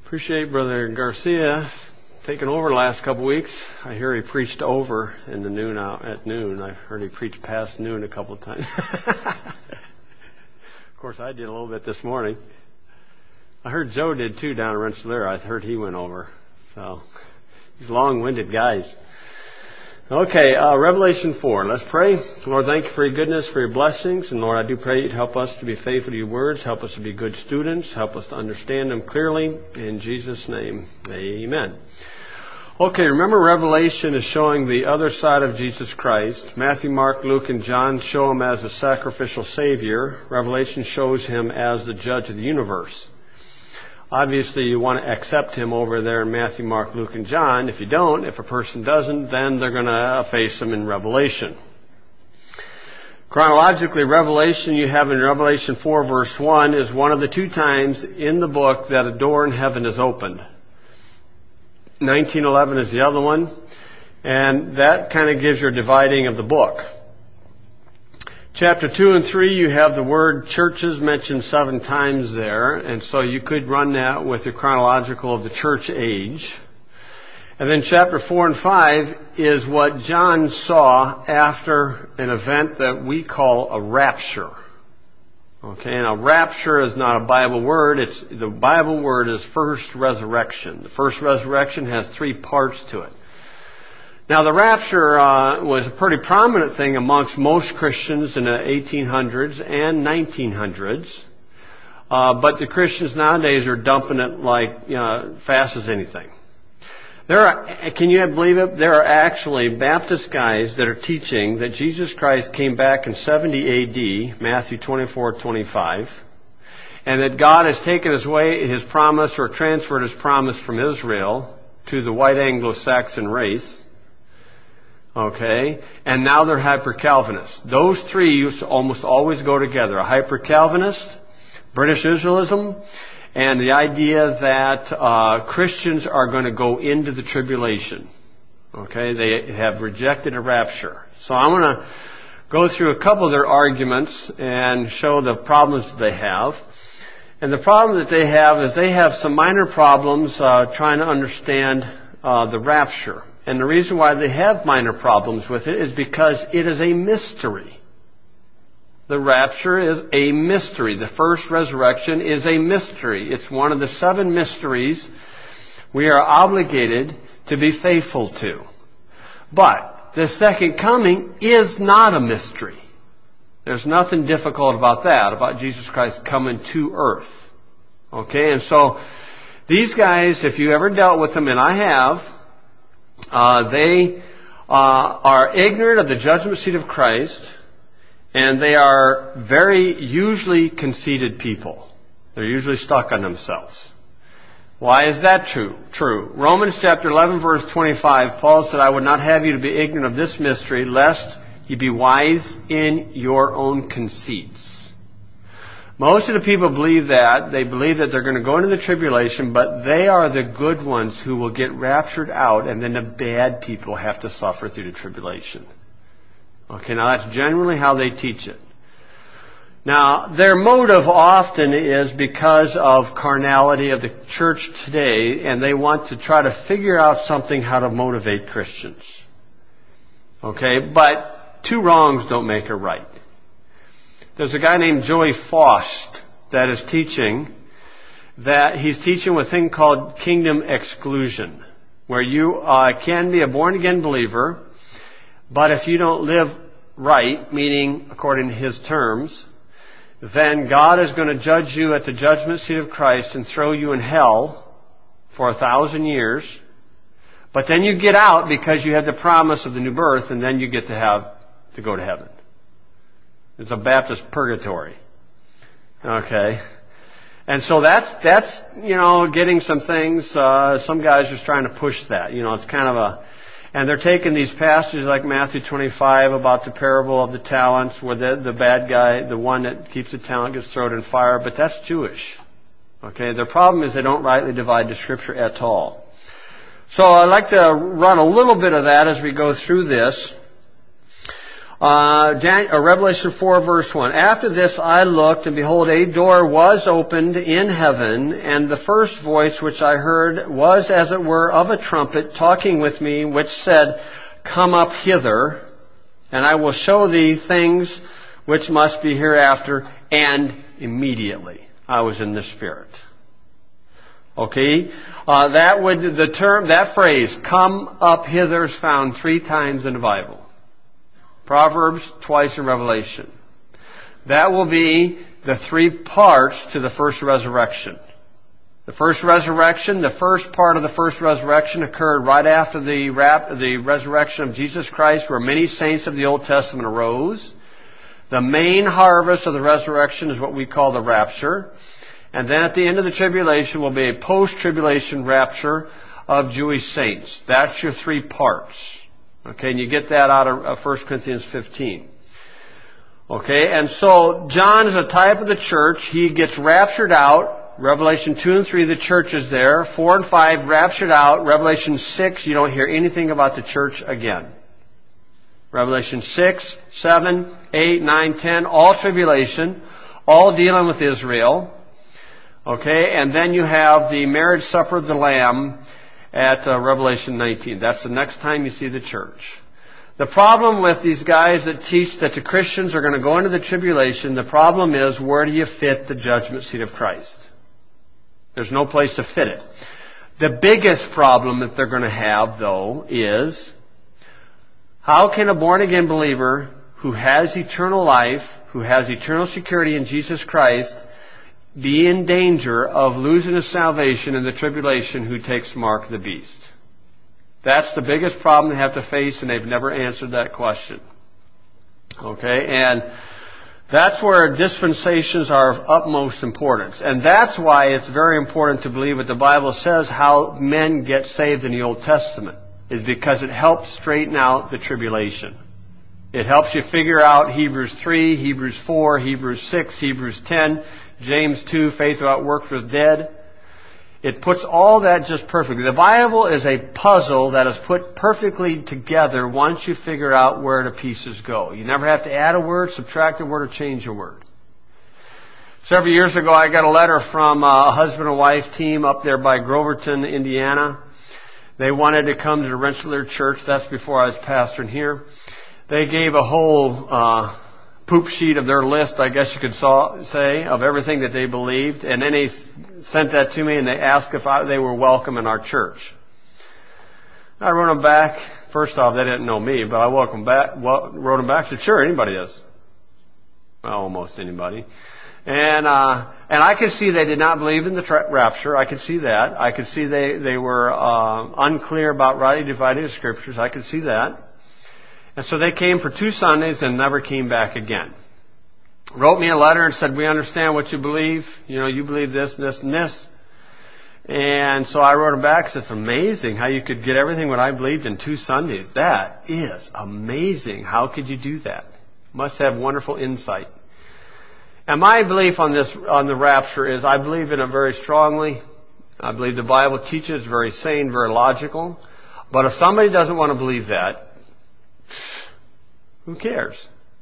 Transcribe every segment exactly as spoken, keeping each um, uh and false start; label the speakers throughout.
Speaker 1: Appreciate Brother Garcia taking over the last couple weeks. I hear he preached over in the noon out at noon. I've heard he preached past noon a couple of times. Of course, I did a little bit this morning. I heard Joe did too down in Rensselaer. I heard he went over. So these long-winded guys. Okay, uh, Revelation four. Let's pray. Lord, thank you for your goodness, for your blessings. And Lord, I do pray you'd help us to be faithful to your words. Help us to be good students. Help us to understand them clearly. In Jesus' name, amen. Okay, remember Revelation is showing the other side of Jesus Christ. Matthew, Mark, Luke, and John show him as a sacrificial Savior. Revelation shows him as the judge of the universe. Obviously, you want to accept him over there in Matthew, Mark, Luke, and John. If you don't, if a person doesn't, then they're going to face him in Revelation. Chronologically, Revelation you have in Revelation four, verse one, is one of the two times in the book that a door in heaven is opened. nineteen eleven is the other one, and that kind of gives your dividing of the book. Chapter two and three, you have the word churches mentioned seven times there, and so you could run that with the chronological of the church age. And then chapter four and five is what John saw after an event that we call a rapture. Okay, and a rapture is not a Bible word. It's the Bible word is first resurrection. The first resurrection has three parts to it. Now, the rapture uh, was a pretty prominent thing amongst most Christians in the eighteen hundreds and nineteen hundreds. Uh, but the Christians nowadays are dumping it like, you know, fast as anything. There are, can you believe it? There are actually Baptist guys that are teaching that Jesus Christ came back in seventy A D, Matthew twenty-four twenty-five, and that God has taken his way, his promise, or transferred his promise from Israel to the white Anglo-Saxon race. Okay, and now they're hyper-Calvinists. Those three used to almost always go together. A hyper-Calvinist, British Israelism, and the idea that uh, Christians are going to go into the tribulation. Okay, they have rejected a rapture. So I'm going to go through a couple of their arguments and show the problems that they have. And the problem that they have is they have some minor problems uh, trying to understand uh, the rapture. And the reason why they have minor problems with it is because it is a mystery. The rapture is a mystery. The first resurrection is a mystery. It's one of the seven mysteries we are obligated to be faithful to. But the second coming is not a mystery. There's nothing difficult about that, about Jesus Christ coming to earth. Okay, and so these guys, if you ever dealt with them, and I have, Uh, they uh, are ignorant of the judgment seat of Christ, and they are very usually conceited people. They're usually stuck on themselves. Why is that true? True. Romans chapter eleven, verse twenty-five, Paul said, I would not have you to be ignorant of this mystery, lest you be wise in your own conceits. Most of the people believe that. They believe that they're going to go into the tribulation, but they are the good ones who will get raptured out, and then the bad people have to suffer through the tribulation. Okay, now that's generally how they teach it. Now, their motive often is because of carnality of the church today, and they want to try to figure out something how to motivate Christians. Okay, but two wrongs don't make a right. There's a guy named Joey Faust that is teaching that he's teaching a thing called kingdom exclusion, where you uh, can be a born-again believer, but if you don't live right, meaning according to his terms, then God is going to judge you at the judgment seat of Christ and throw you in hell for a thousand years. But then you get out because you have the promise of the new birth, and then you get to have to go to heaven. It's a Baptist purgatory. Okay. And so that's, that's, you know, getting some things, uh, some guys are trying to push that. You know, it's kind of a, and they're taking these passages like Matthew twenty-five about the parable of the talents, where the, the bad guy, the one that keeps the talent, gets thrown in fire, but that's Jewish. Okay. Their problem is they don't rightly divide the Scripture at all. So I'd like to run a little bit of that as we go through this. Uh, Dan, uh, Revelation four, verse one. After this I looked, and behold, a door was opened in heaven, and the first voice which I heard was as it were of a trumpet talking with me, which said, Come up hither, and I will show thee things which must be hereafter. And immediately I was in the Spirit. Okay? Uh, that would, the term, that phrase, come up hither, is found three times in the Bible. Proverbs, twice in Revelation. That will be the three parts to the first resurrection. The first resurrection, the first part of the first resurrection occurred right after the rap, the resurrection of Jesus Christ, where many saints of the Old Testament arose. The main harvest of the resurrection is what we call the rapture. And then at the end of the tribulation will be a post-tribulation rapture of Jewish saints. That's your three parts. Okay, and you get that out of First Corinthians fifteen. Okay, and so John is a type of the church. He gets raptured out. Revelation two and three, the church is there. four and five, raptured out. Revelation six, you don't hear anything about the church again. Revelation six, seven, eight, nine, ten, all tribulation, all dealing with Israel. Okay, and then you have the marriage supper of the Lamb at uh, Revelation nineteen. That's the next time you see the church. The problem with these guys that teach that the Christians are going to go into the tribulation, the problem is, where do you fit the judgment seat of Christ? There's no place to fit it. The biggest problem that they're going to have, though, is how can a born-again believer who has eternal life, who has eternal security in Jesus Christ, be in danger of losing his salvation in the tribulation who takes mark of the beast? That's the biggest problem they have to face, and they've never answered that question. Okay, and that's where dispensations are of utmost importance. And that's why it's very important to believe what the Bible says, how men get saved in the Old Testament, is because it helps straighten out the tribulation. It helps you figure out Hebrews three, Hebrews four, Hebrews six, Hebrews ten, James two, faith without works was dead. It puts all that just perfectly. The Bible is a puzzle that is put perfectly together once you figure out where the pieces go. You never have to add a word, subtract a word, or change a word. Several years ago, I got a letter from a husband and wife team up there by Groverton, Indiana. They wanted to come to the Rensselaer Church. That's before I was pastoring here. They gave a whole uh, poop sheet of their list, I guess you could saw, say, of everything that they believed. And then they sent that to me, and they asked if I, they were welcome in our church. I wrote them back. First off, they didn't know me, but I welcome back, well, wrote them back. Said, sure, anybody is. Well, almost anybody. And uh, and I could see they did not believe in the tra- rapture. I could see that. I could see they, they were uh, unclear about rightly dividing the Scriptures. I could see that. And so they came for two Sundays and never came back again. Wrote me a letter and said, we understand what you believe. You know, you believe this, this, and this. And so I wrote them back and said, it's amazing how you could get everything what I believed in two Sundays. That is amazing. How could you do that? Must have wonderful insight. And my belief on this, on the rapture is I believe in it very strongly. I believe the Bible teaches it's very sane, very logical. But if somebody doesn't want to believe that, who cares?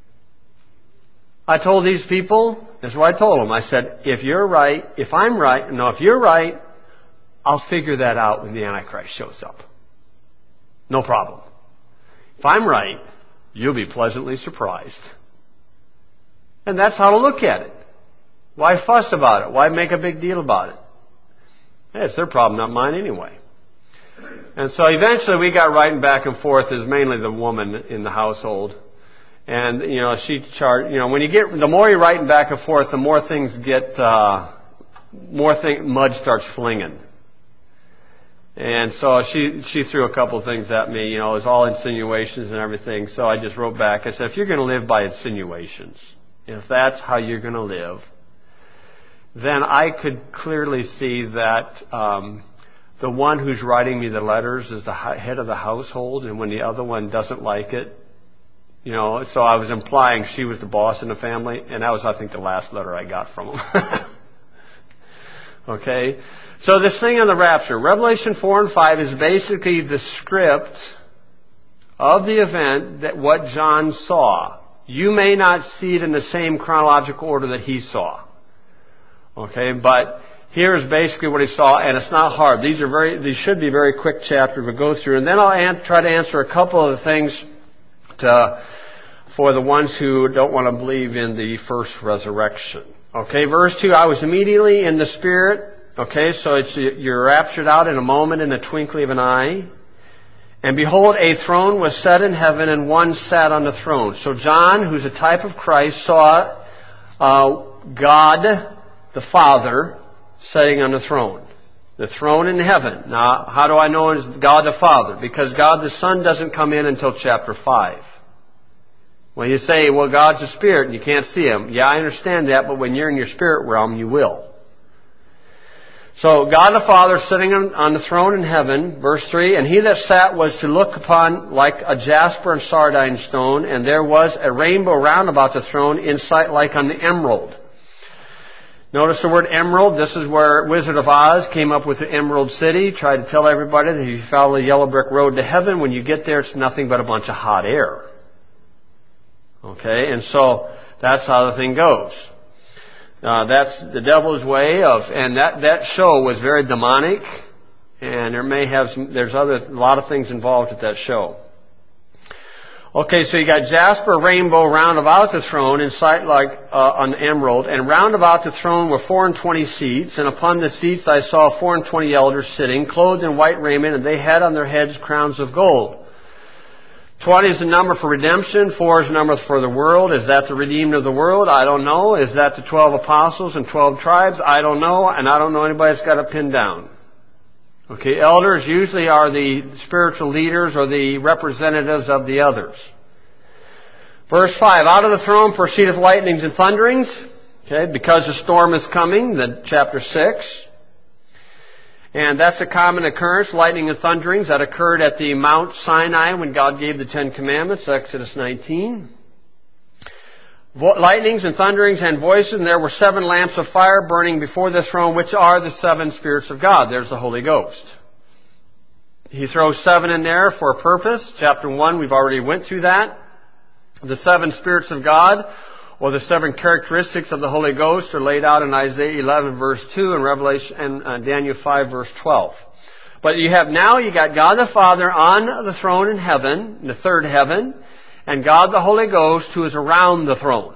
Speaker 1: I told these people, that's what I told them. I said, if you're right, if I'm right, no, if you're right, I'll figure that out when the Antichrist shows up. No problem. If I'm right, you'll be pleasantly surprised. And that's how to look at it. Why fuss about it? Why make a big deal about it? Hey, it's their problem, not mine anyway. And so eventually we got writing back and forth. It was mainly the woman in the household. And, you know, she charged, you know, when you get, the more you're writing back and forth, the more things get, uh, more thing, mud starts flinging. And so she, she threw a couple of things at me, you know, it was all insinuations and everything. So I just wrote back. I said, if you're going to live by insinuations, if that's how you're going to live, then I could clearly see that, um, the one who's writing me the letters is the head of the household, and when the other one doesn't like it, you know, so I was implying she was the boss in the family, and that was, I think, the last letter I got from them. Okay? So this thing on the rapture, Revelation four and five is basically the script of the event that what John saw. You may not see it in the same chronological order that he saw. Okay, but here's basically what he saw, and it's not hard. These are very, these should be very quick chapters to go through, and then I'll an- try to answer a couple of the things to, for the ones who don't want to believe in the first resurrection. Okay, verse two, I was immediately in the Spirit. Okay, so it's, you're raptured out in a moment, in the twinkling of an eye. And behold, a throne was set in heaven, and one sat on the throne. So John, who's a type of Christ, saw uh, God the Father sitting on the throne. The throne in heaven. Now, how do I know it's God the Father? Because God the Son doesn't come in until chapter five. When you say, well, God's a spirit and you can't see Him. Yeah, I understand that, but when you're in your spirit realm, you will. So, God the Father sitting on, on the throne in heaven, verse three, and He that sat was to look upon like a jasper and sardine stone, and there was a rainbow round about the throne, in sight like an emerald. Notice the word emerald. This is where Wizard of Oz came up with the Emerald City, tried to tell everybody that if you follow the yellow brick road to heaven, when you get there, it's nothing but a bunch of hot air. Okay, and so that's how the thing goes. Uh, that's the devil's way of, and that, that show was very demonic, and there may have some, there's other, a lot of things involved with that show. Okay, so you got jasper, rainbow, round about the throne, in sight like uh, an emerald, and round about the throne were four and twenty seats, and upon the seats I saw four and twenty elders sitting, clothed in white raiment, and they had on their heads crowns of gold. Twenty is the number for redemption. Four is the number for the world. Is that the redeemed of the world? I don't know. Is that the twelve apostles and twelve tribes? I don't know. And I don't know anybody that's got it pinned down. Okay, elders usually are the spiritual leaders or the representatives of the others. Verse five, out of the throne proceedeth lightnings and thunderings. Okay, because the storm is coming, the chapter six. And that's a common occurrence, lightning and thunderings, that occurred at the Mount Sinai when God gave the Ten Commandments, Exodus nineteen. Vo- lightnings and thunderings and voices, and there were seven lamps of fire burning before the throne, which are the seven spirits of God. There's the Holy Ghost. He throws seven in there for a purpose. Chapter one, we've already went through that. The seven spirits of God, or the seven characteristics of the Holy Ghost, are laid out in Isaiah eleven verse two and Revelation and uh, Daniel five verse twelve. But you have now, you got God the Father on the throne in heaven, in the third heaven, and God the Holy Ghost who is around the throne.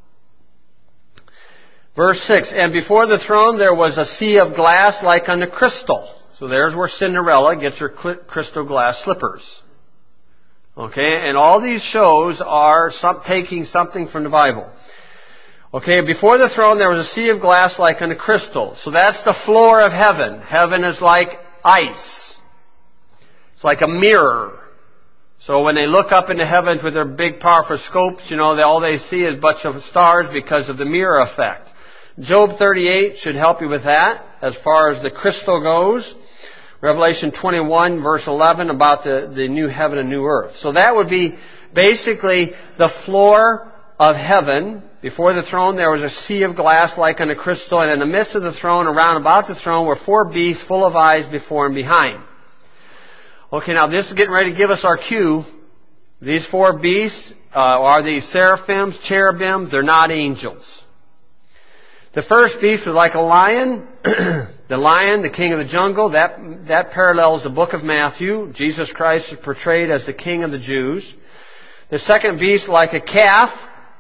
Speaker 1: Verse six, and before the throne there was a sea of glass like unto crystal. So there's where Cinderella gets her crystal glass slippers. Okay, and all these shows are some, taking something from the Bible. Okay, before the throne there was a sea of glass like unto crystal. So that's the floor of heaven. Heaven is like ice. It's like a mirror. So when they look up into heavens with their big powerful scopes, you know, they, all they see is a bunch of stars because of the mirror effect. Job thirty-eight should help you with that as far as the crystal goes. Revelation twenty-one verse eleven about the, the new heaven and new earth. So that would be basically the floor of heaven. Before the throne there was a sea of glass like unto crystal, and in the midst of the throne, around about the throne, were four beasts full of eyes before and behind. Okay, now this is getting ready to give us our cue. These four beasts uh, are the seraphims, cherubims. They're not angels. The first beast was like a lion. The lion, the king of the jungle, that, that parallels the book of Matthew. Jesus Christ is portrayed as the king of the Jews. The second beast like a calf.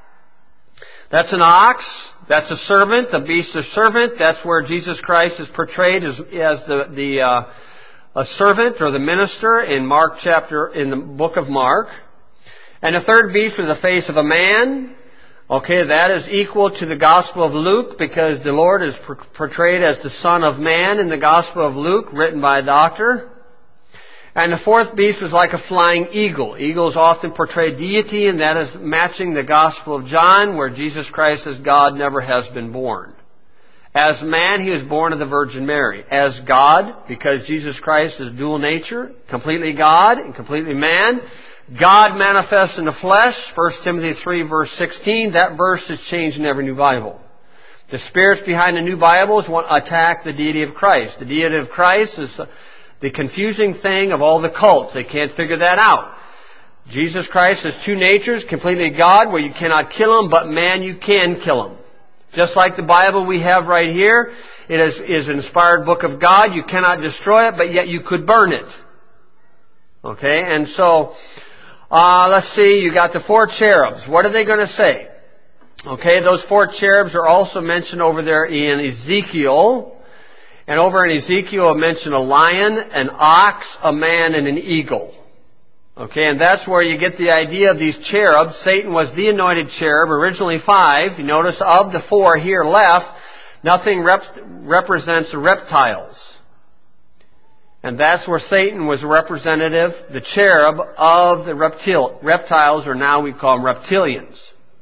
Speaker 1: That's an ox. That's a servant. The beast of servant. That's where Jesus Christ is portrayed as, as the, the, uh, a servant or the minister in Mark chapter, in the book of Mark. And the third beast was the face of a man. Okay, that is equal to the Gospel of Luke because the Lord is portrayed as the Son of Man in the Gospel of Luke, written by a doctor. And the fourth beast was like a flying eagle. Eagles often portray deity, and that is matching the Gospel of John, where Jesus Christ as God never has been born. As man, He was born of the Virgin Mary. As God, because Jesus Christ is dual nature, completely God and completely man, God manifests in the flesh, First Timothy three verse sixteen. That verse is changed in every new Bible. The spirits behind the new Bibles want to attack the deity of Christ. The deity of Christ is the confusing thing of all the cults. They can't figure that out. Jesus Christ has two natures, completely God, where you cannot kill Him, but man, you can kill Him. Just like the Bible we have right here, it is, is an inspired book of God. You cannot destroy it, but yet you could burn it. Okay, and so, uh, let's see, you got the four cherubs. What are they going to say? Okay, those four cherubs are also mentioned over there in Ezekiel. And over in Ezekiel, I mentioned a lion, an ox, a man, and an eagle. Okay, and that's where you get the idea of these cherubs. Satan was the anointed cherub, originally five. You notice of the four here left, nothing rep- represents the reptiles. And that's where Satan was representative, the cherub of the reptil- reptiles, or now we call them reptilians.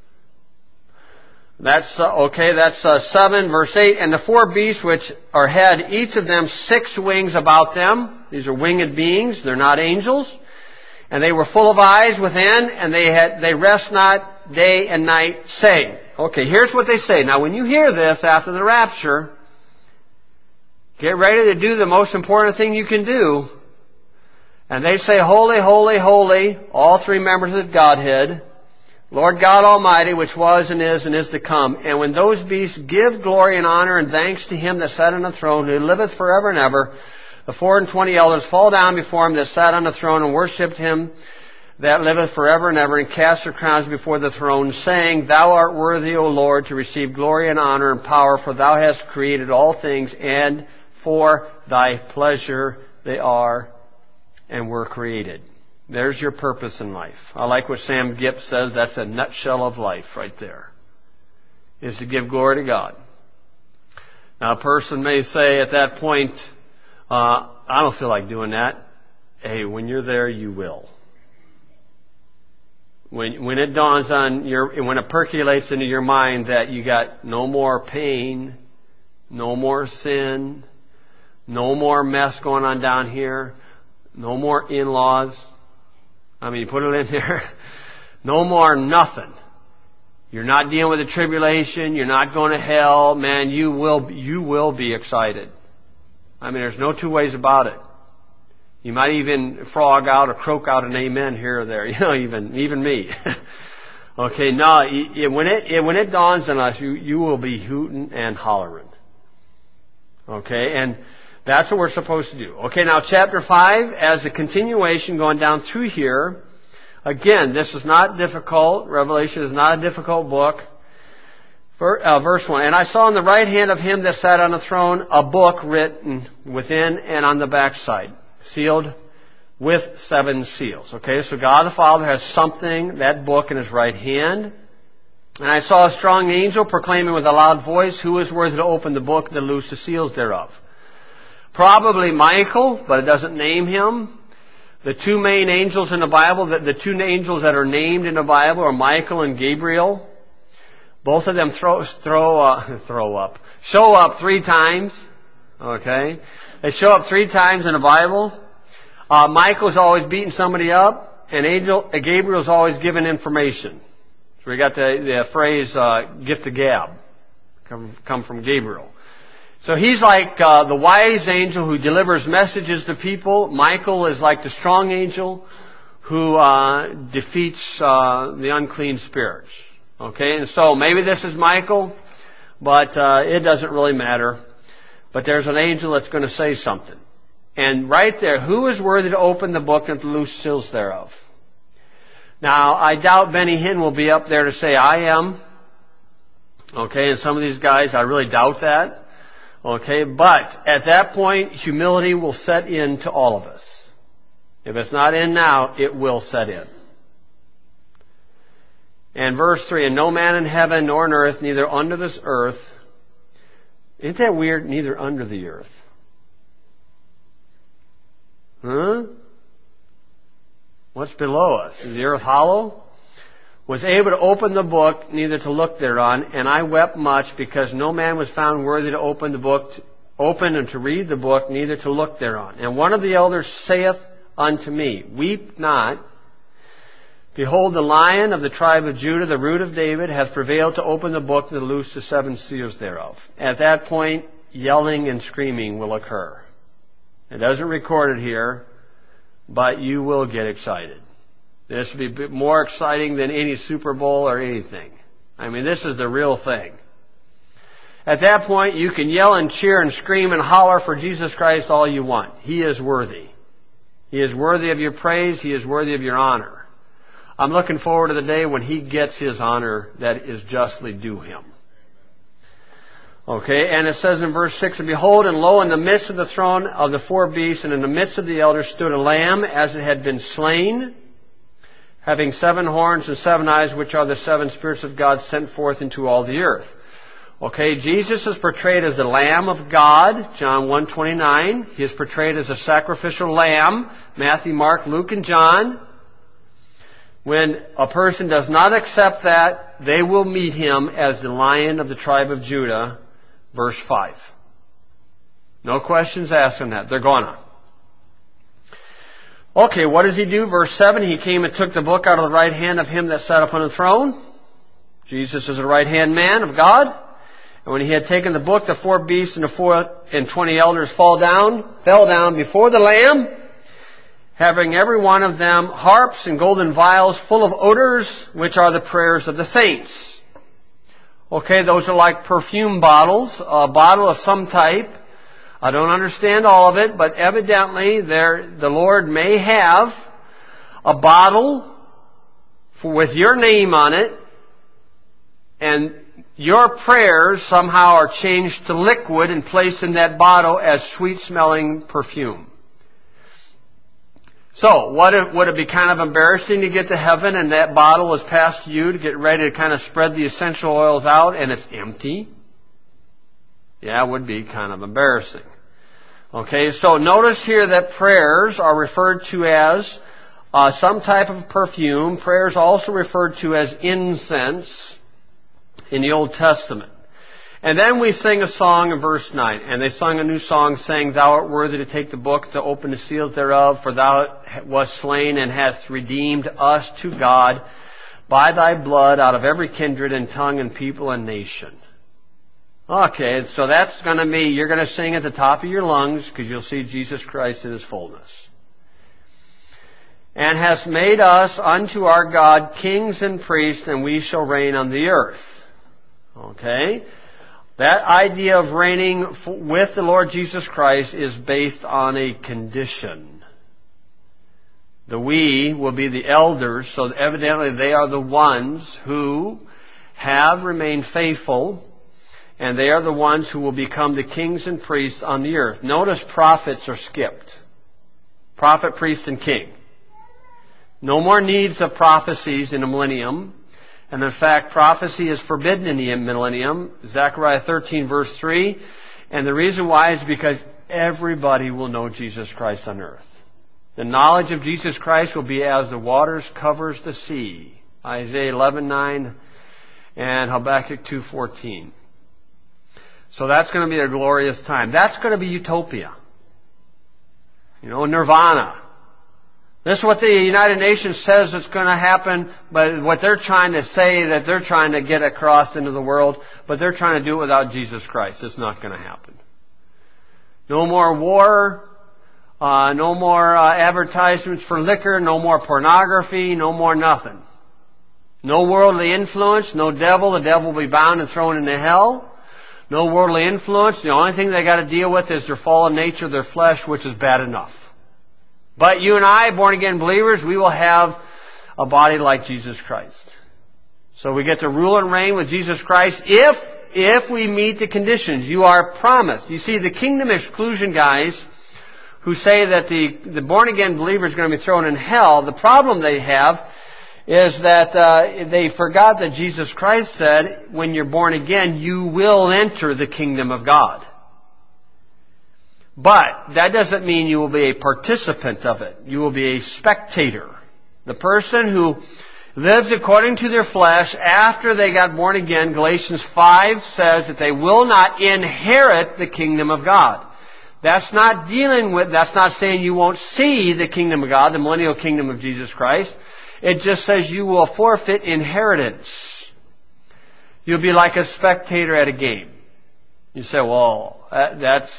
Speaker 1: That's, uh, okay, that's uh, seven, verse eight. And the four beasts which are had, each of them six wings about them. These are winged beings, they're not angels. And they were full of eyes within, and they had they rest not day and night, saying. Okay, here's what they say. Now when you hear this after the rapture, get ready to do the most important thing you can do. And they say, Holy, holy, holy, all three members of the Godhead, Lord God Almighty, which was and is and is to come. And when those beasts give glory and honor and thanks to Him that sat on the throne, who liveth forever and ever, the four and twenty elders fall down before Him that sat on the throne and worshipped Him that liveth forever and ever, and cast their crowns before the throne, saying, Thou art worthy, O Lord, to receive glory and honor and power, for Thou hast created all things, and for Thy pleasure they are and were created. There's your purpose in life. I like what Sam Gipp says. That's a nutshell of life right there. Is to give glory to God. Now a person may say at that point, uh, I don't feel like doing that. Hey, when you're there, you will. When when it dawns on your, when it percolates into your mind that you got no more pain, no more sin, no more mess going on down here, no more in-laws. I mean, you put it in there. No more nothing. You're not dealing with the tribulation. You're not going to hell. Man, you will, you will be excited. I mean, there's no two ways about it. You might even frog out or croak out an amen here or there. You know, even, even me. Okay, no, it, it, when it, it, when it dawns on us, you, you will be hooting and hollering. Okay, and that's what we're supposed to do. Okay, now chapter five, as a continuation going down through here, again, this is not difficult. Revelation is not a difficult book. Verse one, and I saw on the right hand of Him that sat on the throne a book written within and on the backside, sealed with seven seals. Okay, so God the Father has something, that book, in His right hand. And I saw a strong angel proclaiming with a loud voice, Who is worthy to open the book and to loose the seals thereof? Probably Michael, but it doesn't name him. The two main angels in the Bible, the, the two angels that are named in the Bible are Michael and Gabriel. Both of them throw, throw, uh, throw up, show up three times. Okay, they show up three times in the Bible. Uh, Michael's always beating somebody up, and angel, uh, Gabriel's always giving information. So we got the, the phrase uh, "gift of gab," come, come from Gabriel. So he's like uh, the wise angel who delivers messages to people. Michael is like the strong angel who uh, defeats uh, the unclean spirits. Okay, and so maybe this is Michael, but uh, it doesn't really matter. But there's an angel that's going to say something. And right there, who is worthy to open the book and to loose seals thereof? Now, I doubt Benny Hinn will be up there to say, I am. Okay, and some of these guys, I really doubt that. Okay, but at that point, humility will set in to all of us. If it's not in now, it will set in. And verse three, and no man in heaven nor on earth, neither under this earth. Isn't that weird? Neither under the earth. Huh? What's below us? Is the earth hollow? Was able to open the book, neither to look thereon. And I wept much, because no man was found worthy to open the book, open and to read the book, neither to look thereon. And one of the elders saith unto me, Weep not. Behold, the Lion of the tribe of Judah, the root of David, hath prevailed to open the book and to loose the seven seals thereof. At that point, yelling and screaming will occur. It doesn't record it here, but you will get excited. This would be more exciting than any Super Bowl or anything. I mean, this is the real thing. At that point, you can yell and cheer and scream and holler for Jesus Christ all you want. He is worthy. He is worthy of your praise. He is worthy of your honor. I'm looking forward to the day when He gets His honor that is justly due Him. Okay, and it says in verse six, "And behold, and lo, in the midst of the throne of the four beasts, and in the midst of the elders stood a lamb as it had been slain, having seven horns and seven eyes, which are the seven spirits of God sent forth into all the earth." Okay, Jesus is portrayed as the Lamb of God, John one twenty-nine. He is portrayed as a sacrificial lamb, Matthew, Mark, Luke, and John. When a person does not accept that, they will meet Him as the Lion of the tribe of Judah, verse five. No questions asked on that. They're gonna. Okay, what does He do? Verse seven, "He came and took the book out of the right hand of Him that sat upon the throne." Jesus is the right-hand man of God. "And when He had taken the book, the four beasts and the four and twenty elders fall down, fell down before the Lamb, having every one of them harps and golden vials full of odors, which are the prayers of the saints." Okay, those are like perfume bottles, a bottle of some type. I don't understand all of it, but evidently there, the Lord may have a bottle for, with your name on it, and your prayers somehow are changed to liquid and placed in that bottle as sweet-smelling perfume. So, what if, would it be kind of embarrassing to get to heaven and that bottle is passed to you to get ready to kind of spread the essential oils out and it's empty? Yeah, it would be kind of embarrassing. Okay, so notice here that prayers are referred to as uh, some type of perfume. Prayers also referred to as incense in the Old Testament. And then we sing a song in verse nine. "And they sung a new song, saying, Thou art worthy to take the book, to open the seals thereof, for Thou wast slain and hast redeemed us to God by Thy blood out of every kindred and tongue and people and nation." Okay, so that's going to be, you're going to sing at the top of your lungs because you'll see Jesus Christ in His fullness. "And hast made us unto our God kings and priests, and we shall reign on the earth." Okay? That idea of reigning with the Lord Jesus Christ is based on a condition. The we will be the elders, so evidently they are the ones who have remained faithful, and they are the ones who will become the kings and priests on the earth. Notice prophets are skipped. Prophet, priest, and king. No more needs of prophecies in the millennium. And in fact, prophecy is forbidden in the millennium. Zechariah thirteen verse three. And the reason why is because everybody will know Jesus Christ on earth. The knowledge of Jesus Christ will be as the waters covers the sea. Isaiah eleven nine and Habakkuk two fourteen. So that's going to be a glorious time. That's going to be utopia. You know, nirvana. This is what the United Nations says is going to happen, but what they're trying to say that they're trying to get across into the world, but they're trying to do it without Jesus Christ. It's not going to happen. No more war, uh, no more uh, advertisements for liquor, no more pornography, no more nothing. No worldly influence, no devil. The devil will be bound and thrown into hell. No worldly influence. The only thing they got to deal with is their fallen nature, their flesh, which is bad enough. But you and I, born-again believers, we will have a body like Jesus Christ. So we get to rule and reign with Jesus Christ if, if we meet the conditions. You are promised. You see, the kingdom exclusion guys who say that the, the born-again believer is going to be thrown in hell, the problem they have is that uh, they forgot that Jesus Christ said, when you're born again, you will enter the kingdom of God. But that doesn't mean you will be a participant of it. You will be a spectator. The person who lives according to their flesh after they got born again, Galatians five says that they will not inherit the kingdom of God. That's not dealing with, that's not saying you won't see the kingdom of God, the millennial kingdom of Jesus Christ. It just says you will forfeit inheritance. You'll be like a spectator at a game. You say, well, that's...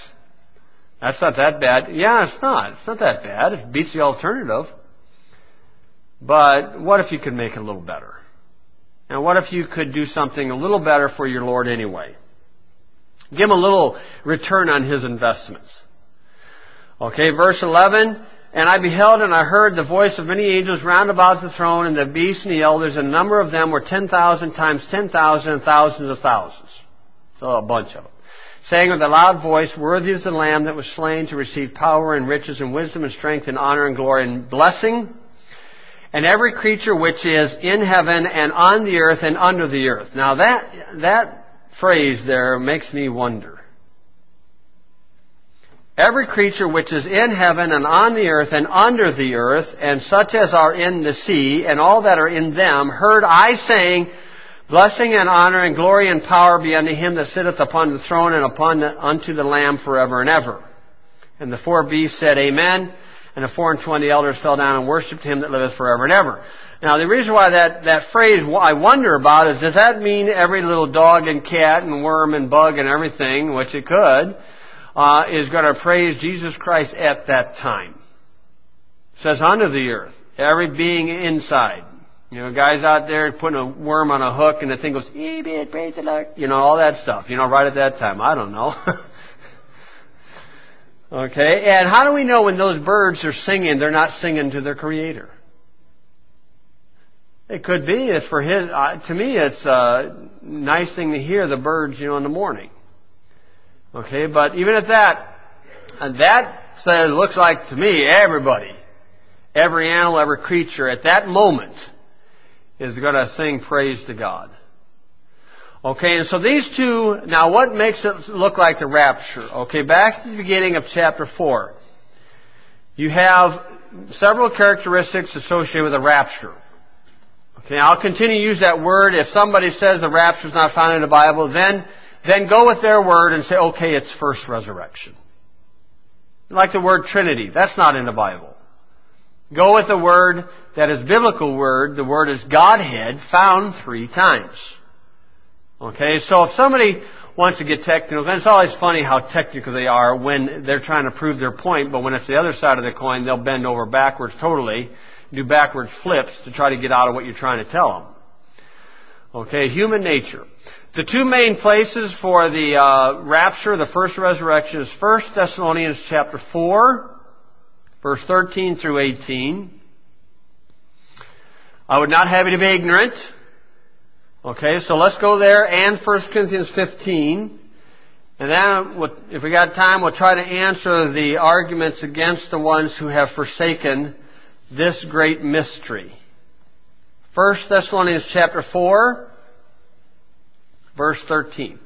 Speaker 1: That's not that bad. Yeah, it's not. It's not that bad. It beats the alternative. But what if you could make it a little better? And what if you could do something a little better for your Lord anyway? Give him a little return on his investments. Okay, verse eleven. And I beheld and I heard the voice of many angels round about the throne and the beasts and the elders, and the number of them were ten thousand times ten thousand and thousands of thousands. So a bunch of them. Saying with a loud voice, Worthy is the Lamb that was slain to receive power and riches and wisdom and strength and honor and glory and blessing. And every creature which is in heaven and on the earth and under the earth. Now that, that phrase there makes me wonder. Every creature which is in heaven and on the earth and under the earth, and such as are in the sea, and all that are in them, heard I saying, Blessing and honor and glory and power be unto him that sitteth upon the throne and upon the, unto the Lamb forever and ever. And the four beasts said, Amen. And the four and twenty elders fell down and worshipped him that liveth forever and ever. Now the reason why that, that phrase I wonder about is, does that mean every little dog and cat and worm and bug and everything, which it could, Uh, is going to praise Jesus Christ at that time? It says under the earth, every being inside. You know, guys out there putting a worm on a hook and the thing goes, Amen, praise the Lord. You know, all that stuff. You know, right at that time. I don't know. Okay, and how do we know when those birds are singing, they're not singing to their Creator? It could be if for his, uh, to me it's a nice thing to hear the birds, you know, in the morning. Okay, but even at that, and that says, looks like to me, everybody, every animal, every creature at that moment is going to sing praise to God. Okay, and so these two, now what makes it look like the rapture? Okay, back to the beginning of chapter four. You have several characteristics associated with the rapture. Okay, I'll continue to use that word. If somebody says the rapture is not found in the Bible, then Then go with their word and say, okay, it's first resurrection. Like the word Trinity. That's not in the Bible. Go with the word that is biblical word. The word is Godhead, found three times. Okay, so if somebody wants to get technical, and it's always funny how technical they are when they're trying to prove their point, but when it's the other side of the coin, they'll bend over backwards totally, do backwards flips to try to get out of what you're trying to tell them. Okay, human nature. The two main places for the uh, rapture, the first resurrection, is First Thessalonians chapter four, verse thirteen through eighteen. I would not have you to be ignorant. Okay, so let's go there, and First Corinthians fifteen. And then, if we got time, we'll try to answer the arguments against the ones who have forsaken this great mystery. First Thessalonians chapter four, verse thirteen.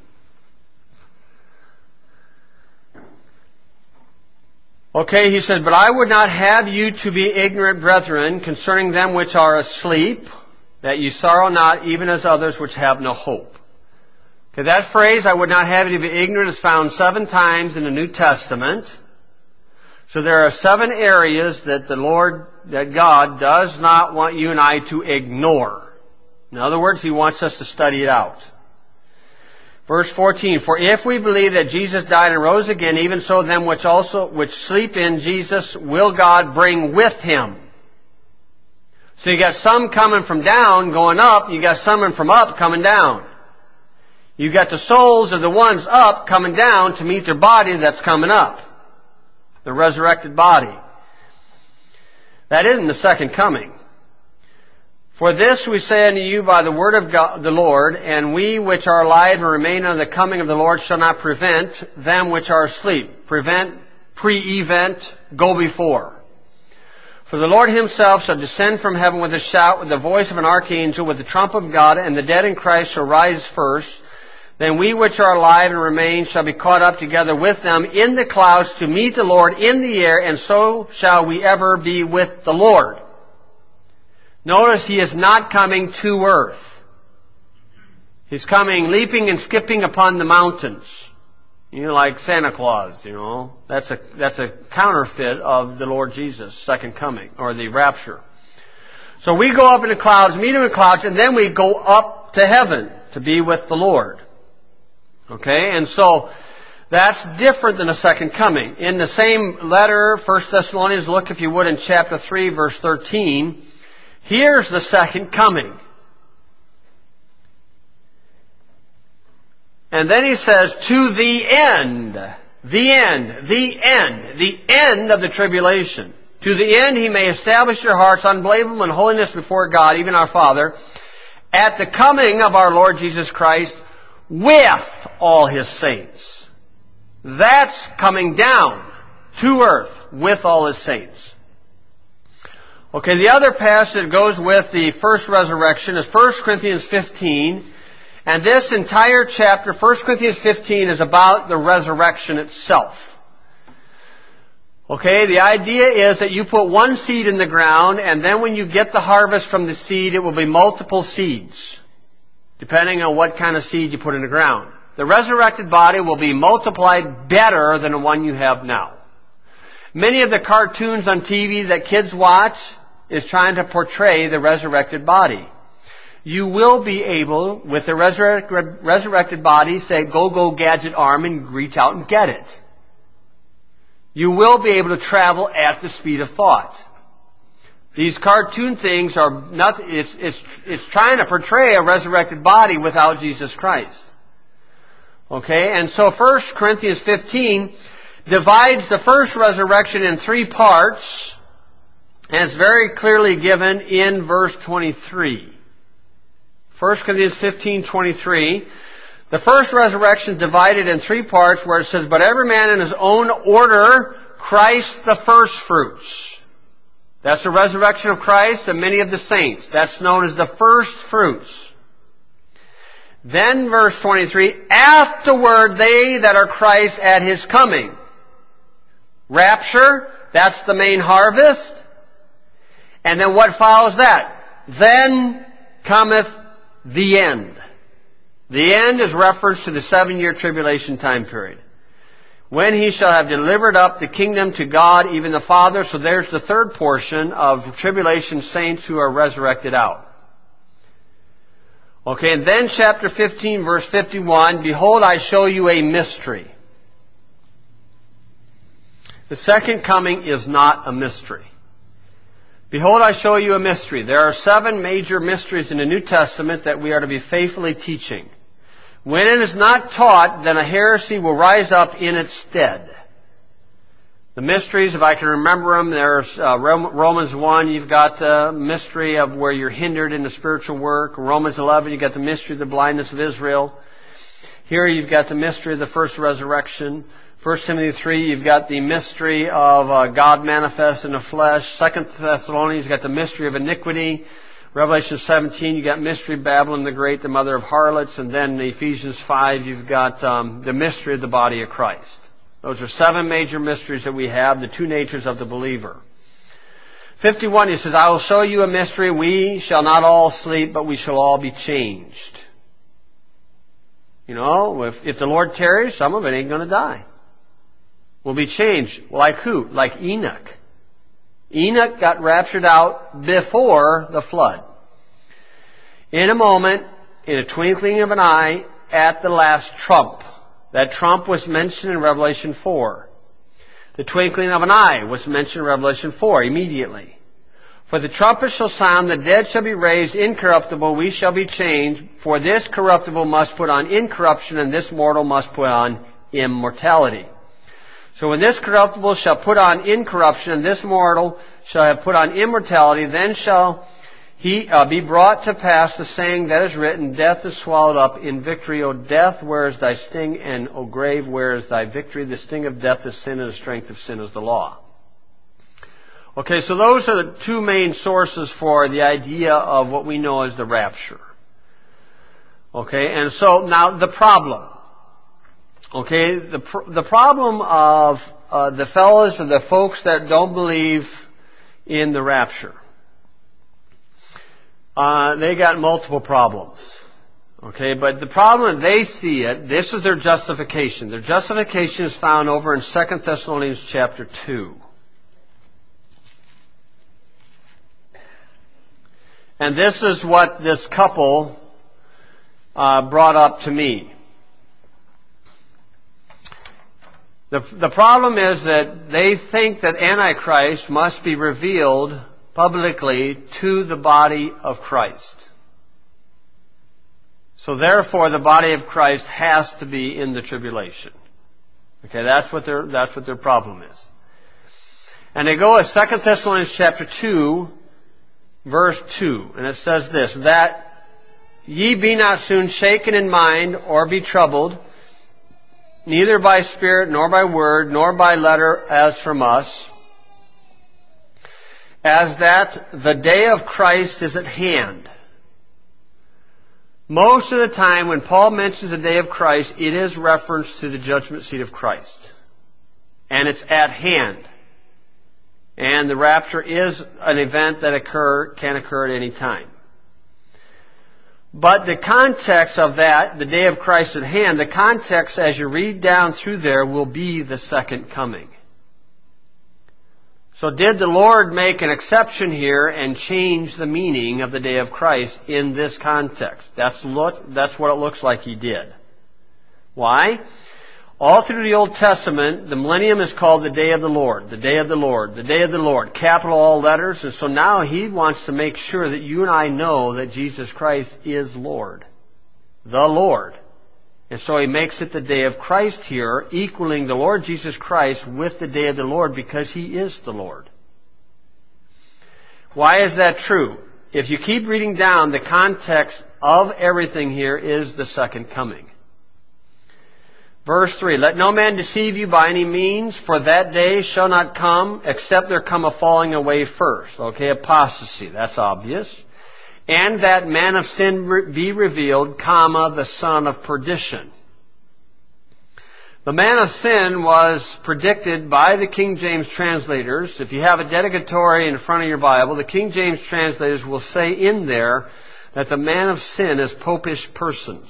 Speaker 1: Okay, he said, But I would not have you to be ignorant, brethren, concerning them which are asleep, that ye sorrow not, even as others which have no hope. Okay, that phrase, I would not have you to be ignorant, is found seven times in the New Testament. So there are seven areas that the Lord, that God does not want you and I to ignore. In other words, He wants us to study it out. Verse fourteen, For if we believe that Jesus died and rose again, even so them which also which sleep in Jesus will God bring with Him. So you got some coming from down going up, you got some from up coming down. You got the souls of the ones up coming down to meet their body that's coming up. The resurrected body. That isn't the second coming. For this we say unto you by the word of God, the Lord, and we which are alive and remain unto the coming of the Lord shall not prevent them which are asleep. Prevent, pre-event, go before. For the Lord Himself shall descend from heaven with a shout, with the voice of an archangel, with the trump of God, and the dead in Christ shall rise first. Then we which are alive and remain shall be caught up together with them in the clouds to meet the Lord in the air, and so shall we ever be with the Lord. Notice He is not coming to earth. He's coming leaping and skipping upon the mountains. You know, like Santa Claus, you know. That's a, that's a counterfeit of the Lord Jesus' second coming, or the rapture. So we go up in the clouds, meet Him in the clouds, and then we go up to heaven to be with the Lord. Okay, and so that's different than the second coming. In the same letter, First Thessalonians, look if you would in chapter three, verse thirteen. Here's the second coming. And then he says, to the end, the end, the end, the end of the tribulation. To the end he may establish your hearts unblameable in holiness before God, even our Father, at the coming of our Lord Jesus Christ with all His saints. That's coming down to earth with all His saints. Okay, the other passage that goes with the first resurrection is First Corinthians fifteen. And this entire chapter, First Corinthians fifteen, is about the resurrection itself. Okay, the idea is that you put one seed in the ground, and then when you get the harvest from the seed, it will be multiple seeds, depending on what kind of seed you put in the ground. The resurrected body will be multiplied better than the one you have now. Many of the cartoons on T V that kids watch is trying to portray the resurrected body. You will be able, with the resurrected, resurrected body, say, go, go, gadget arm, and reach out and get it. You will be able to travel at the speed of thought. These cartoon things are nothing, it's, it's, it's trying to portray a resurrected body without Jesus Christ. Okay, and so First Corinthians fifteen divides the first resurrection in three parts, and it's very clearly given in verse twenty-three. First Corinthians fifteen twenty-three. The first resurrection is divided in three parts where it says, but every man in his own order, Christ the first fruits. That's the resurrection of Christ and many of the saints. That's known as the first fruits. Then verse twenty-three, afterward they that are Christ at His coming. Rapture, that's the main harvest. And then what follows that? Then cometh the end. The end is reference to the seven-year tribulation time period. When He shall have delivered up the kingdom to God, even the Father. So there's the third portion of tribulation saints who are resurrected out. Okay, and then chapter fifteen, verse fifty-one, behold, I show you a mystery. The second coming is not a mystery. Behold, I show you a mystery. There are seven major mysteries in the New Testament that we are to be faithfully teaching. When it is not taught, then a heresy will rise up in its stead. The mysteries, if I can remember them, there's uh, Romans one, you've got the mystery of where you're hindered in the spiritual work. Romans eleven, you've got the mystery of the blindness of Israel. Here you've got the mystery of the first resurrection. First Timothy three, you've got the mystery of uh, God manifest in the flesh. Second Thessalonians, you've got the mystery of iniquity. Revelation seventeen, you've got mystery of Babylon the Great, the mother of harlots. And then in Ephesians five, you've got um, the mystery of the body of Christ. Those are seven major mysteries that we have, the two natures of the believer. fifty-one, he says, I will show you a mystery. We shall not all sleep, but we shall all be changed. You know, if, if the Lord tarries, some of it ain't going to die. Will be changed. Like who? Like Enoch. Enoch got raptured out before the flood. In a moment, in a twinkling of an eye, at the last trump. That trump was mentioned in Revelation four. The twinkling of an eye was mentioned in Revelation four immediately. For the trumpet shall sound, the dead shall be raised incorruptible, we shall be changed. For this corruptible must put on incorruption, and this mortal must put on immortality. So when this corruptible shall put on incorruption, and this mortal shall have put on immortality, then shall he uh, be brought to pass the saying that is written, death is swallowed up in victory. O death, where is thy sting? And O grave, where is thy victory? The sting of death is sin, and the strength of sin is the law. Okay, so those are the two main sources for the idea of what we know as the rapture. Okay, and so now the problem. Okay, the pr- the problem of uh, the fellows or the folks that don't believe in the rapture. Uh, they got multiple problems. Okay, but the problem that they see it, this is their justification. Their justification is found over in Second Thessalonians chapter two. And this is what this couple uh, brought up to me. The, the problem is that they think that Antichrist must be revealed publicly to the body of Christ. So therefore, the body of Christ has to be in the tribulation. Okay, that's what their, that's what their problem is. And they go at Second Thessalonians chapter two, verse two, and it says this, that ye be not soon shaken in mind, or be troubled, neither by spirit, nor by word, nor by letter as from us, as that the day of Christ is at hand. Most of the time when Paul mentions the day of Christ, it is reference to the judgment seat of Christ. And it's at hand. And the rapture is an event that occur, can occur at any time. But the context of that, the day of Christ at hand, the context as you read down through there will be the second coming. So did the Lord make an exception here and change the meaning of the day of Christ in this context? That's, look, that's what it looks like He did. Why? All through the Old Testament, the millennium is called the day of the Lord, the day of the Lord, the day of the Lord, capital all letters. And so now He wants to make sure that you and I know that Jesus Christ is Lord, the Lord. And so He makes it the day of Christ here, equaling the Lord Jesus Christ with the day of the Lord because He is the Lord. Why is that true? If you keep reading down, the context of everything here is the second coming. Verse three, let no man deceive you by any means, for that day shall not come, except there come a falling away first. Okay, apostasy, that's obvious. And that man of sin be revealed, comma, the son of perdition. The man of sin was predicted by the King James translators. If you have a dedicatory in front of your Bible, the King James translators will say in there that the man of sin is popish persons.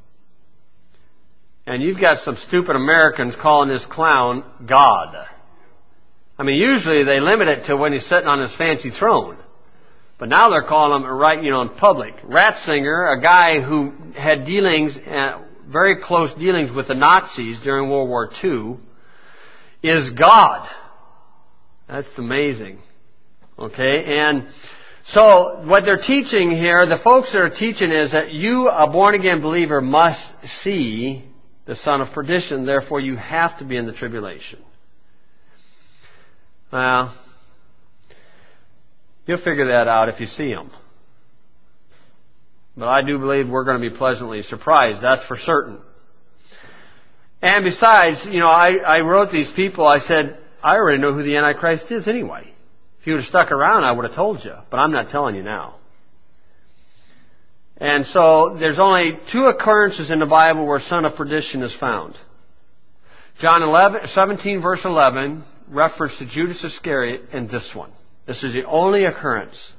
Speaker 1: And you've got some stupid Americans calling this clown God. I mean, usually they limit it to when he's sitting on his fancy throne. But now they're calling him, right, you know, in public. Ratzinger, a guy who had dealings, uh, very close dealings with the Nazis during World War Two, is God. That's amazing. Okay, and so what they're teaching here, the folks that are teaching is that you, a born-again believer, must see the son of perdition, therefore you have to be in the tribulation. Well, you'll figure that out if you see him. But I do believe we're going to be pleasantly surprised. That's for certain. And besides, you know, I, I wrote these people, I said, I already know who the Antichrist is anyway. If you would have stuck around, I would have told you. But I'm not telling you now. And so, there's only two occurrences in the Bible where son of perdition is found. John eleven, seventeen verse eleven, reference to Judas Iscariot, and this one. This is the only occurrence.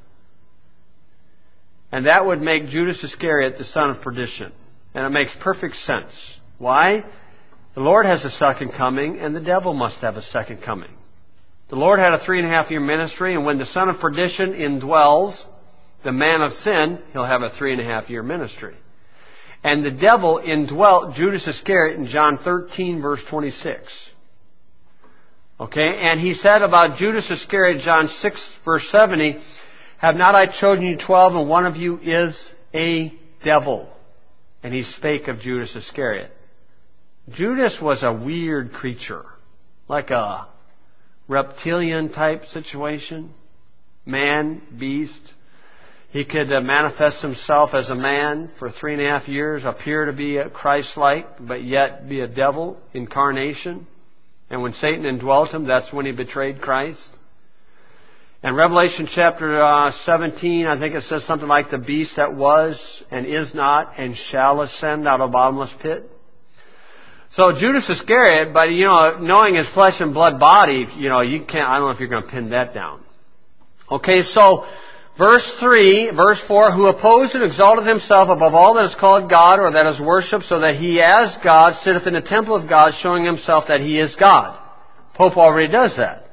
Speaker 1: And that would make Judas Iscariot the son of perdition. And it makes perfect sense. Why? The Lord has a second coming, and the devil must have a second coming. The Lord had a three and a half year ministry, and when the son of perdition indwells the man of sin, he'll have a three and a half year ministry. And the devil indwelt Judas Iscariot in John thirteen verse twenty-six. Okay, and he said about Judas Iscariot, John six verse seventy, have not I chosen you twelve, and one of you is a devil? And he spake of Judas Iscariot. Judas was a weird creature, like a reptilian type situation, man, beast. He could uh, manifest himself as a man for three and a half years, appear to be Christ-like, but yet be a devil incarnation. And when Satan indwelt him, that's when he betrayed Christ. And Revelation chapter uh, seventeen, I think it says something like the beast that was and is not and shall ascend out of a bottomless pit. So Judas Iscariot, but you know, knowing his flesh and blood body, you know, you can't, I don't know if you're going to pin that down. Okay, so verse three, verse four, who opposed and exalted himself above all that is called God or that is worshipped, so that he as God sitteth in the temple of God, showing himself that he is God. Pope already does that.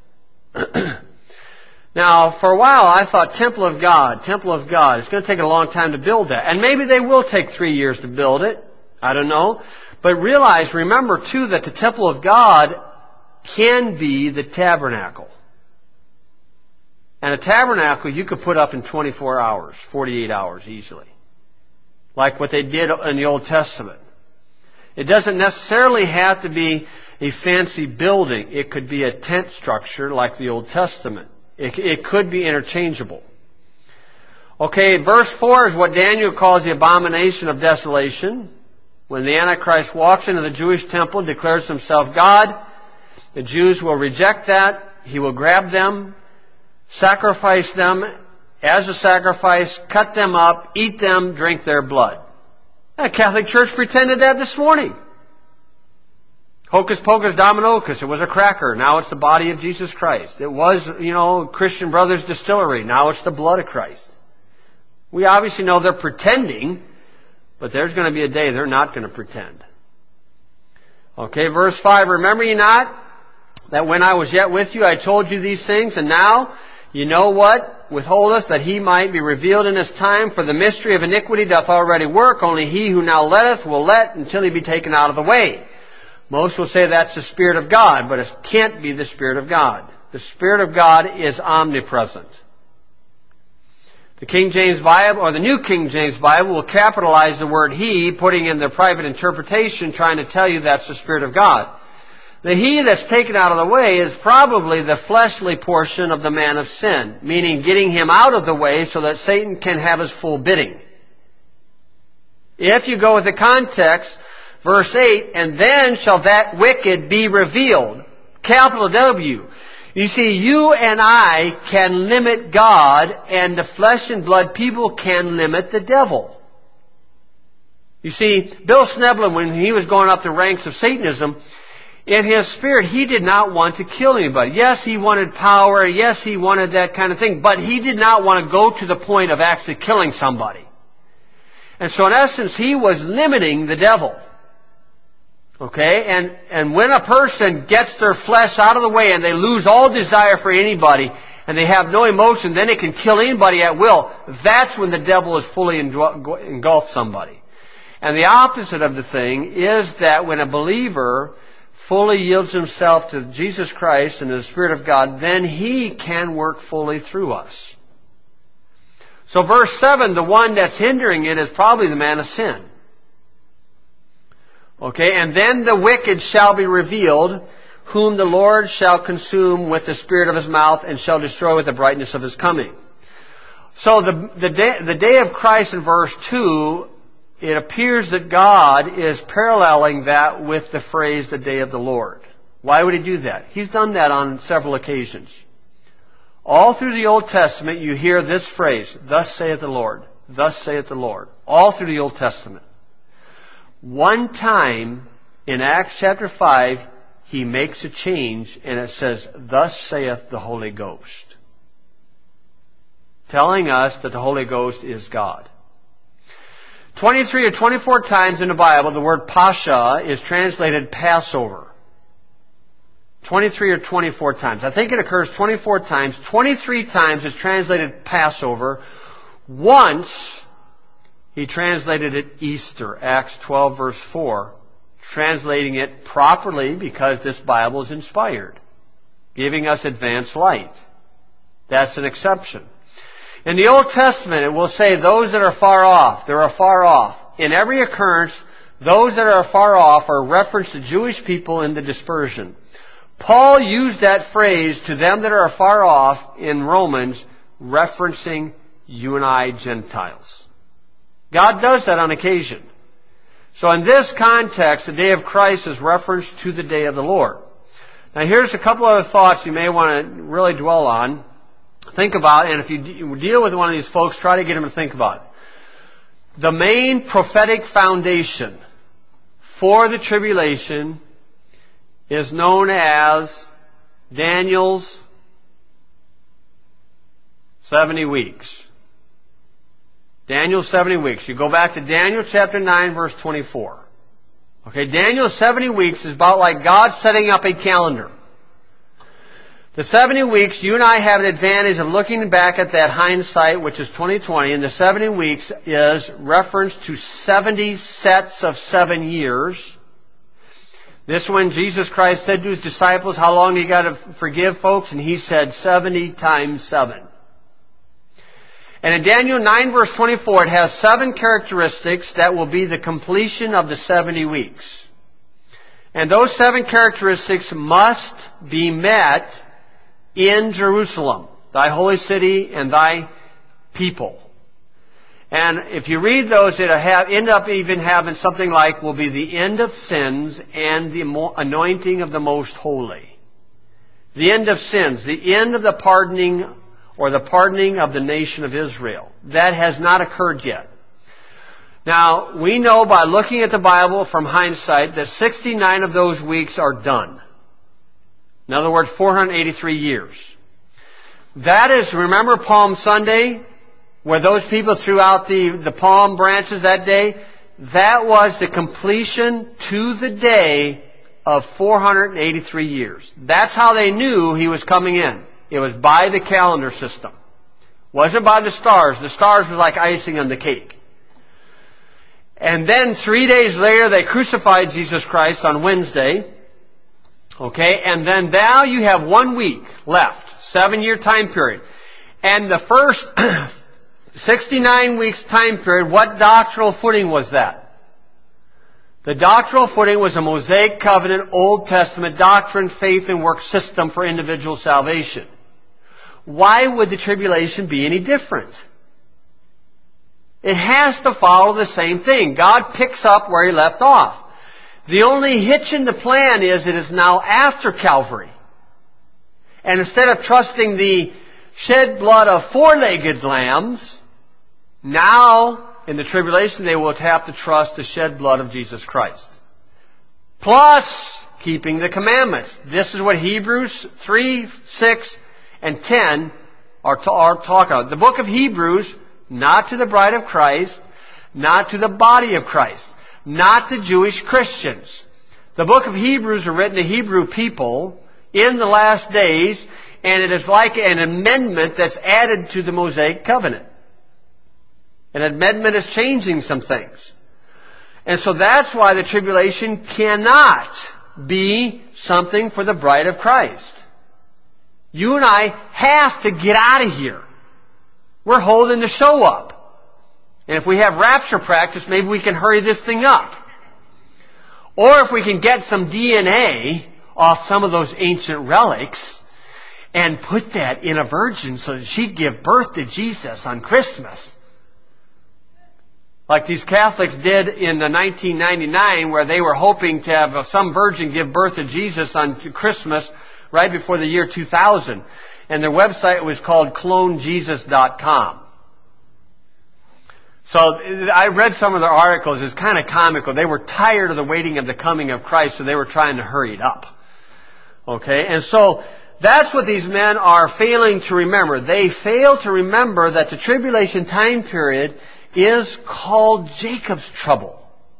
Speaker 1: Now, for a while I thought temple of God, temple of God. It's going to take a long time to build that. And maybe they will take three years to build it. I don't know. But realize, remember too, that the temple of God can be the tabernacle. And a tabernacle you could put up in twenty-four hours, forty-eight hours easily. Like what they did in the Old Testament. It doesn't necessarily have to be a fancy building. It could be a tent structure like the Old Testament. It, it could be interchangeable. Okay, verse four is what Daniel calls the abomination of desolation. When the Antichrist walks into the Jewish temple and declares himself God, the Jews will reject that. He will grab them, sacrifice them as a sacrifice, cut them up, eat them, drink their blood. The Catholic Church pretended that this morning. Hocus pocus dominocus. It was a cracker. Now it's the body of Jesus Christ. It was, you know, Christian Brothers Distillery. Now it's the blood of Christ. We obviously know they're pretending, but there's going to be a day they're not going to pretend. Okay, verse five. Remember ye not that when I was yet with you I told you these things, and now you know what withholdeth, that he might be revealed in his time, for the mystery of iniquity doth already work. Only he who now letteth will let until he be taken out of the way. Most will say that's the Spirit of God, but it can't be the Spirit of God. The Spirit of God is omnipresent. The King James Bible, or the New King James Bible, will capitalize the word he, putting in their private interpretation, trying to tell you that's the Spirit of God. The he that's taken out of the way is probably the fleshly portion of the man of sin, meaning getting him out of the way so that Satan can have his full bidding. If you go with the context, verse eight, and then shall that wicked be revealed. Capital W. You see, you and I can limit God, and the flesh and blood people can limit the devil. You see, Bill Schneblin, when he was going up the ranks of Satanism, in his spirit, he did not want to kill anybody. Yes, he wanted power. Yes, he wanted that kind of thing. But he did not want to go to the point of actually killing somebody. And so in essence, he was limiting the devil. Okay? And, and when a person gets their flesh out of the way and they lose all desire for anybody and they have no emotion, then they can kill anybody at will. That's when the devil is fully engulfed somebody. And the opposite of the thing is that when a believer fully yields himself to Jesus Christ and to the Spirit of God, then he can work fully through us. So verse seven, the one that's hindering it is probably the man of sin. Okay, and then the wicked shall be revealed, whom the Lord shall consume with the spirit of his mouth and shall destroy with the brightness of his coming. So the, the, day, the day of Christ in verse two, it appears that God is paralleling that with the phrase, the day of the Lord. Why would he do that? He's done that on several occasions. All through the Old Testament, you hear this phrase, thus saith the Lord, thus saith the Lord. All through the Old Testament. One time, in Acts chapter five, he makes a change, and it says, thus saith the Holy Ghost. Telling us that the Holy Ghost is God. twenty-three or twenty-four times in the Bible, the word Pascha is translated Passover. twenty-three or twenty-four times. I think it occurs twenty-four times. twenty-three times it's translated Passover. Once, he translated it Easter, Acts twelve verse four, translating it properly because this Bible is inspired, giving us advanced light. That's an exception. In the Old Testament, it will say those that are far off, they are far off. In every occurrence, those that are far off are referenced to Jewish people in the dispersion. Paul used that phrase to them that are far off in Romans, referencing you and I Gentiles. God does that on occasion. So in this context, the day of Christ is referenced to the day of the Lord. Now here's a couple other thoughts you may want to really dwell on. Think about, and if you deal with one of these folks, try to get them to think about it. The main prophetic foundation for the tribulation is known as Daniel's seventy weeks. Daniel's seventy weeks. You go back to Daniel chapter nine, verse twenty-four. Okay, Daniel's seventy weeks is about like God setting up a calendar. The seventy weeks, you and I have an advantage of looking back at that hindsight, which is twenty twenty, and the seventy weeks is reference to seventy sets of seven years. This when Jesus Christ said to his disciples, how long do you got to forgive folks? And he said seventy times seven. And in Daniel nine verse twenty-four, it has seven characteristics that will be the completion of the seventy weeks. And those seven characteristics must be met in Jerusalem, thy holy city and thy people. And if you read those, it'll have, end up even having something like, will be the end of sins and the anointing of the most holy. The end of sins, the end of the pardoning or the pardoning of the nation of Israel. That has not occurred yet. Now, we know by looking at the Bible from hindsight that sixty-nine of those weeks are done. In other words, four hundred eighty-three years. That is, remember Palm Sunday, where those people threw out the, the palm branches that day? That was the completion to the day of four hundred eighty-three years. That's how they knew He was coming in. It was by the calendar system. It wasn't by the stars. The stars was like icing on the cake. And then three days later, they crucified Jesus Christ on Wednesday. Okay, and then now you have one week left, seven-year time period. And the first sixty-nine weeks time period, what doctrinal footing was that? The doctrinal footing was a Mosaic covenant, Old Testament doctrine, faith, and work system for individual salvation. Why would the tribulation be any different? It has to follow the same thing. God picks up where He left off. The only hitch in the plan is it is now after Calvary. And instead of trusting the shed blood of four-legged lambs, now in the tribulation they will have to trust the shed blood of Jesus Christ. Plus keeping the commandments. This is what Hebrews three, six, and ten are, to, are talking about. The book of Hebrews, not to the bride of Christ, not to the body of Christ, not to Jewish Christians. The book of Hebrews are written to Hebrew people in the last days, and it is like an amendment that's added to the Mosaic covenant. An amendment is changing some things. And so that's why the tribulation cannot be something for the bride of Christ. You and I have to get out of here. We're holding the show up. And if we have rapture practice, maybe we can hurry this thing up. Or if we can get some D N A off some of those ancient relics and put that in a virgin so that she'd give birth to Jesus on Christmas. Like these Catholics did in the nineteen ninety-nine, where they were hoping to have some virgin give birth to Jesus on Christmas right before the year two thousand. And their website was called clone jesus dot com. So I read some of their articles. It's kind of comical. They were tired of the waiting of the coming of Christ, so they were trying to hurry it up. Okay? And so that's what these men are failing to remember. They fail to remember that the tribulation time period is called Jacob's trouble.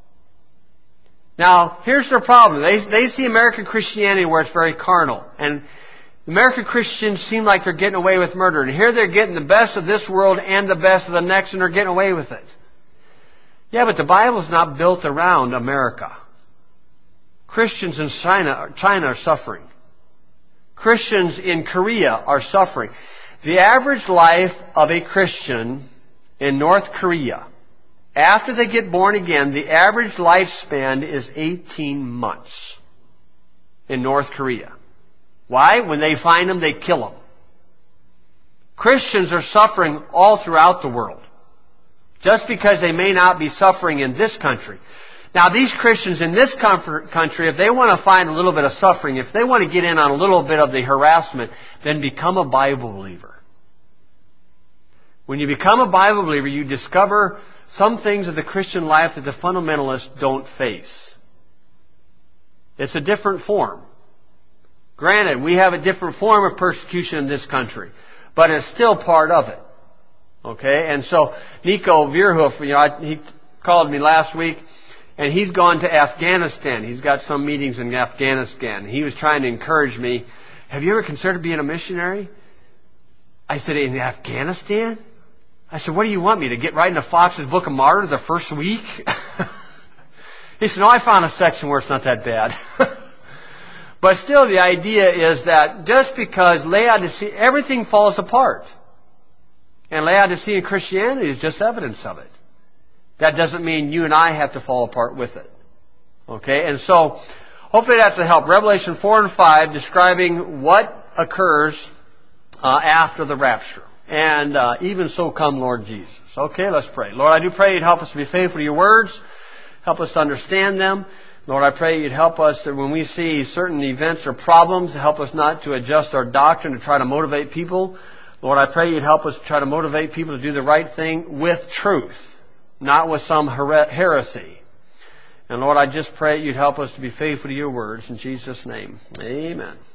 Speaker 1: Now, here's their problem. They, they see American Christianity where it's very carnal. And American Christians seem like they're getting away with murder. And here they're getting the best of this world and the best of the next, and they're getting away with it. Yeah, but the Bible's not built around America. Christians in China, China are suffering. Christians in Korea are suffering. The average life of a Christian in North Korea, after they get born again, the average lifespan is eighteen months in North Korea. Why? When they find them, they kill them. Christians are suffering all throughout the world. Just because they may not be suffering in this country. Now, these Christians in this country, if they want to find a little bit of suffering, if they want to get in on a little bit of the harassment, then become a Bible believer. When you become a Bible believer, you discover some things of the Christian life that the fundamentalists don't face. It's a different form. Granted, we have a different form of persecution in this country, but it's still part of it. Okay? And so, Nico Vierhoff, you know, I, he called me last week, and he's gone to Afghanistan. He's got some meetings in Afghanistan. He was trying to encourage me, have you ever considered being a missionary? I said, in Afghanistan? I said, what do you want me to get right into Fox's Book of Martyrs the first week? He said, no, I found a section where it's not that bad. But still, the idea is that just because Laodicea, everything falls apart. And Laodicean Christianity is just evidence of it. That doesn't mean you and I have to fall apart with it. Okay? And so, hopefully that's a help. Revelation four and five describing what occurs uh, after the rapture. And uh, even so come Lord Jesus. Okay, let's pray. Lord, I do pray you'd help us to be faithful to your words. Help us to understand them. Lord, I pray you'd help us that when we see certain events or problems, help us not to adjust our doctrine to try to motivate people. Lord, I pray you'd help us to try to motivate people to do the right thing with truth, not with some her- heresy. And Lord, I just pray you'd help us to be faithful to your words. In Jesus' name, amen.